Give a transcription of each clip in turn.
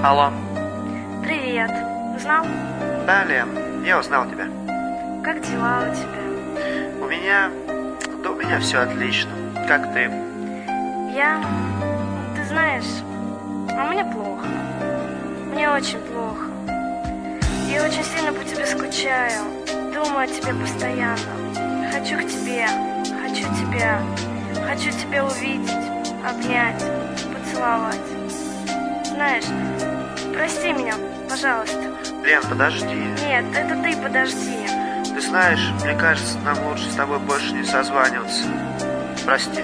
Алло. Привет. Узнал? Да, Лен, я узнал тебя. Как дела у тебя? У меня все отлично. Как ты? Ты знаешь, а мне плохо. Мне очень плохо. Я очень сильно по тебе скучаю. Думаю о тебе постоянно. Хочу к тебе. Хочу тебя. Хочу тебя увидеть, обнять, поцеловать. Знаешь, прости меня, пожалуйста. Лен, подожди. Нет, это ты подожди. Ты знаешь, мне кажется, нам лучше с тобой больше не созваниваться. Прости.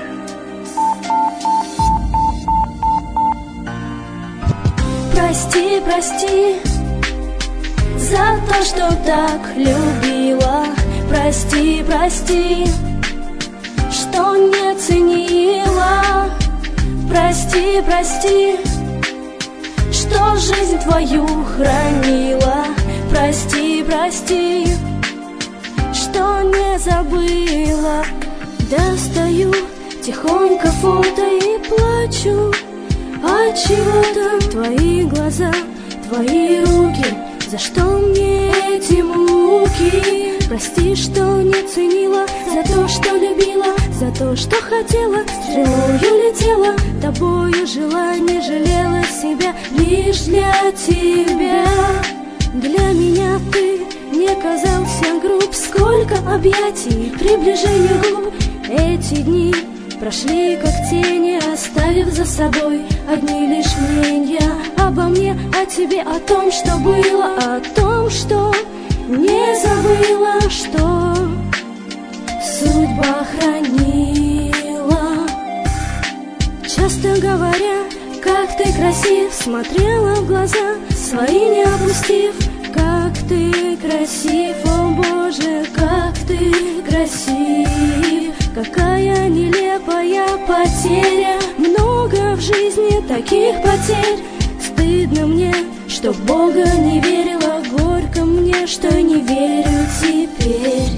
Прости, прости за то, что так любила. Прости, прости, что не ценила. Прости, прости, что жизнь твою хранила. Прости, прости, что не забыла. Достаю тихонько фото и плачу. Отчего-то твои глаза, твои руки, за что мне эти муки? Прости, что не ценила, за то, что любила, за то, что хотела, стрелою летела, тобою жила, не жалела себя, лишь для тебя. Для меня ты не казался груб, сколько объятий, приближению губ. Эти дни прошли как тени, оставив за собой одни лишь мнения обо мне, о тебе, о том, что было, о том, что не забыла, что судьба хранила. Часто говоря, как ты красив, смотрела в глаза свои не опустив. Как ты красив, о Боже, как ты красив. Какая нелепая потеря, много в жизни таких потерь. Стыдно мне, что в Бога не верила, горько мне, что не верю теперь.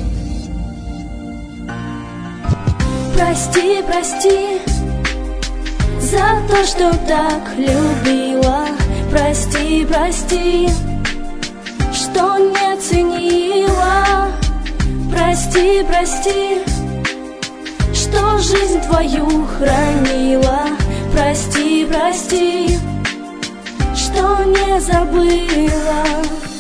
Прости, прости за то, что так любила. Прости, прости, что не ценила. Прости, прости, что жизнь твою хранила. Прости, прости, что не забыла.